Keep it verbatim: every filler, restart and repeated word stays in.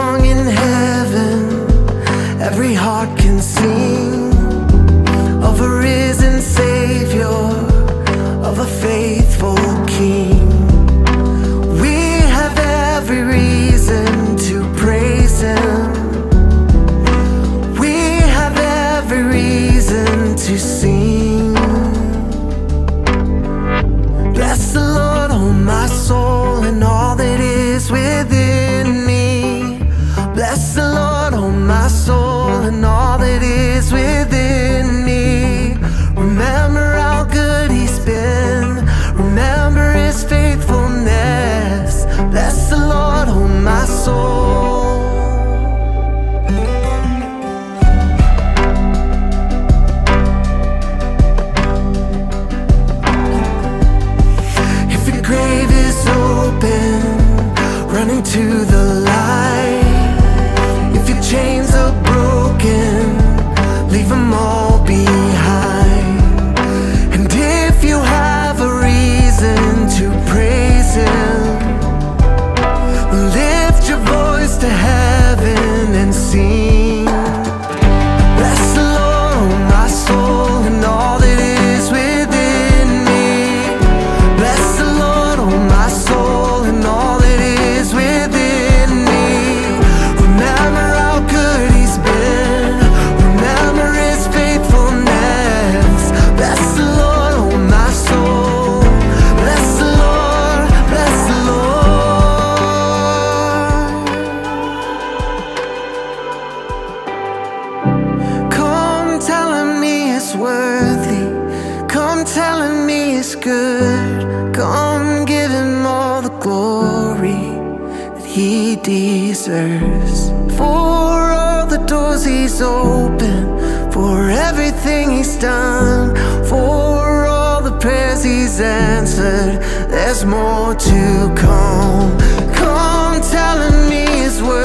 song in heaven every heart can sing, of a risen Savior, of a faithful King. We have every reason to praise Him. We have every reason to sing. Bless the Lord, oh my soul, and all that is within me. Bless the Lord, oh my soul, and all that is within me. Remember how good He's been. Remember His faithfulness. Bless the Lord, oh my soul. If your grave is open, running to the light. If your chains are broken, leave them all behind. And if you have a reason to praise Him, lift your voice to heaven and sing. Bless the Lord, oh my soul, and all that is within me. Bless the Lord, oh my soul, and all that is within me. Remember how good He's been. Remember His faithfulness. Bless the Lord, oh my soul. Bless the Lord, bless the Lord. Come telling me it's worthy. Come telling me it's good. Come give Him all the glory that He deserves. For all the doors He's opened, for everything He's done, for all the prayers He's answered, there's more to come. Come telling me His word.